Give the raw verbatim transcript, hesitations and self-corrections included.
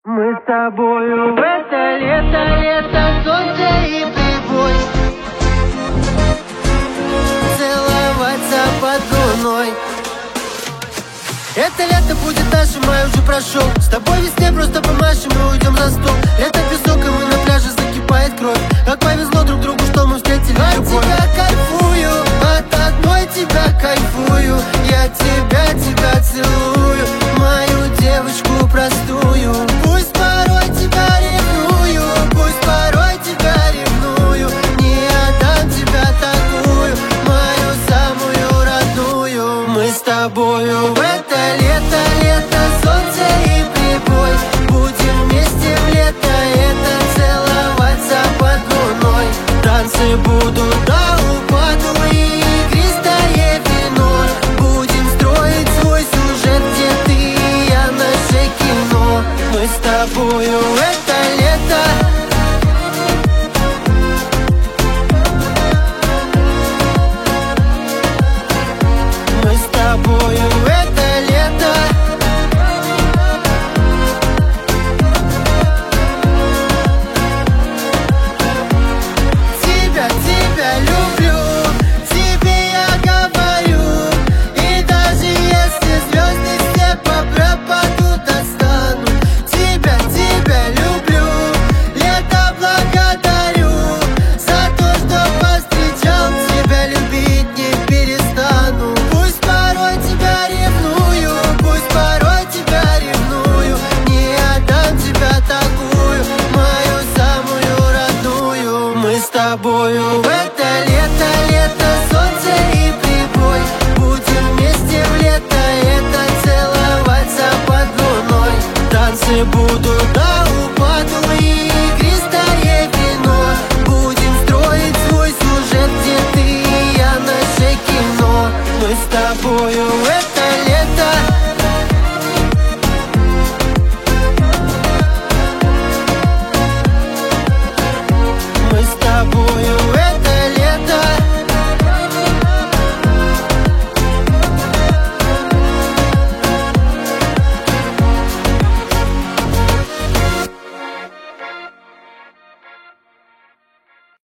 Мы с тобою в это лето, лето, солнце и прибой, целоваться под луной. Это лето будет нашим, май уже прошел. С тобой весне просто помашем и уйдем за стол. Лето песок, и мы на пляже, закипает кровь. Как повезло друг другу, что мы встретили любовь. От тебя кайфую, от одной тебя кайфую. Я тебя, тебя целую, мою девочку простую. Пусть порой тебя ревную, пусть порой тебя ревную. Не отдам тебя такую, мою самую родную. Мы с тобою в это лето, лето, солнце и прибой. Будем вместе в лето это целоваться под луной. Танцы будут до упаду и игристое вино. Будем строить свой сюжет, где ты и я, наше кино. Мы с тобою в это лето. Мы с тобою в это лето. Тебя, тебя люблю, тебе я говорю. И даже если звезды все по пропаду достану. Тебя, тебя люблю, лето благодарю. За то, что повстречал, тебя любить не перестану. Пусть порой тебя ревную, пусть порой тебя ревную. Не отдам тебя такую, мою самую родную. Мы с тобою в это лето, лето, солнце и прибой. Будем вместе в лето это целоваться под луной. Танцы будут до упаду и